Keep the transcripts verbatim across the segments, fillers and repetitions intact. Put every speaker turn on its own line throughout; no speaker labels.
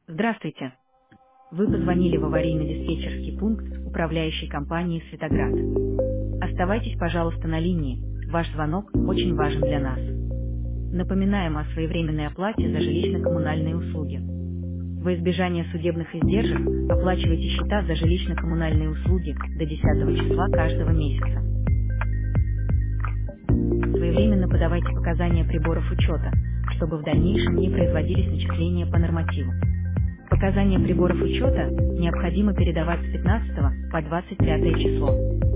Здравствуйте. Вы позвонили в аварийно-диспетчерский пункт управляющей компании «Светоград». Оставайтесь, пожалуйста, на линии. Ваш звонок очень важен для нас. Напоминаем о своевременной оплате за жилищно-коммунальные услуги. Во избежание судебных издержек оплачивайте счета за жилищно-коммунальные услуги до десятого числа каждого месяца. Своевременно подавайте показания приборов учета, чтобы в дальнейшем не производились начисления по нормативу. Показания приборов учета необходимо передавать с пятнадцатого по двадцать пятое число.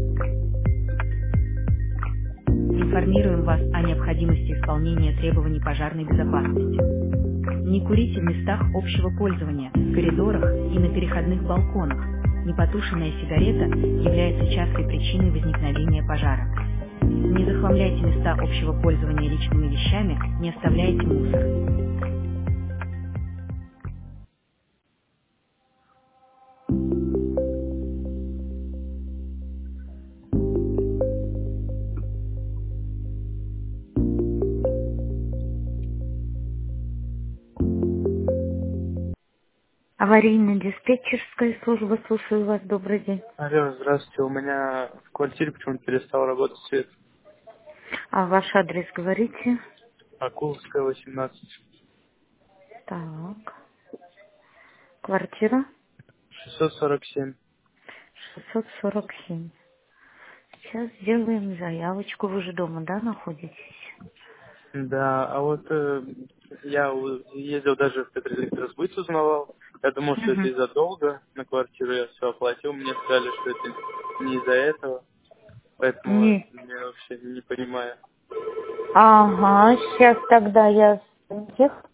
Информируем вас о необходимости исполнения требований пожарной безопасности. Не курите в местах общего пользования, в коридорах и на переходных балконах. Непотушенная сигарета является частой причиной возникновения пожара. Не захламляйте места общего пользования личными вещами, не оставляйте мусор. Аварийно-диспетчерская служба, слушаю вас, добрый день.
Алло, здравствуйте. У меня в квартире почему-то перестал работать свет.
А ваш адрес говорите?
Акулская, восемнадцать.
Так, квартира
шестьсот сорок семь.
шестьсот сорок семь. Сейчас сделаем заявочку. Вы же дома, да, находитесь?
Да, а вот э, я у- ездил даже в Петроэлектросбыт, узнавал. Я думал, что это
Угу.
из-за долга на квартиру я все оплатил. Мне сказали, что это не из-за этого. Поэтому
Не.
я вообще не понимаю.
Ага, сейчас тогда я...